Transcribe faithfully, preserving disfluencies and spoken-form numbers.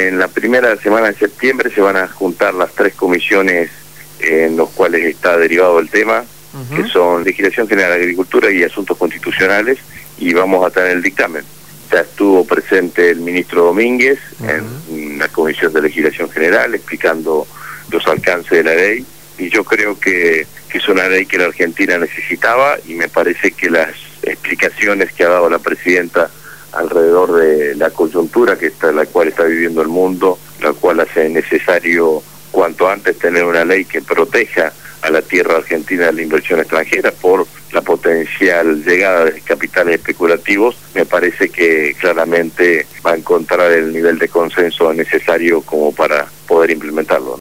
En la primera semana de septiembre se van a juntar las tres comisiones en los cuales está derivado el tema, uh-huh. que son Legislación General de Agricultura y Asuntos Constitucionales, y vamos a tener el dictamen. Ya estuvo presente el ministro Domínguez uh-huh. en la Comisión de Legislación General explicando los alcances de la ley, y yo creo que, que es una ley que la Argentina necesitaba, y me parece que las explicaciones que ha dado la presidenta alrededor de la coyuntura que está, la cual está viviendo el mundo, la cual hace necesario cuanto antes tener una ley que proteja a la tierra argentina de la inversión extranjera por la potencial llegada de capitales especulativos, me parece que claramente va a encontrar el nivel de consenso necesario como para poder implementarlo.